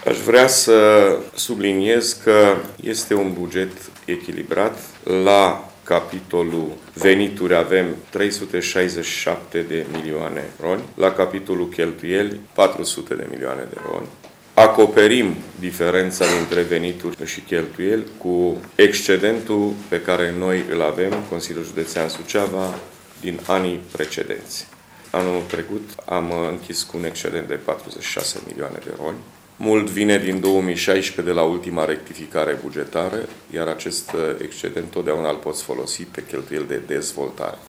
Aș vrea să subliniez că este un buget echilibrat. La capitolul venituri avem 367 de milioane RON, la capitolul cheltuieli 400 de milioane de RON. Acoperim diferența dintre venituri și cheltuieli cu excedentul pe care noi îl avem, Consiliul Județean Suceava, din anii precedenți. Anul trecut am închis cu un excedent de 46 milioane de RON. Mult vine din 2016 de la ultima rectificare bugetară, iar acest excedent totdeauna îl poți folosi pe cheltuieli de dezvoltare.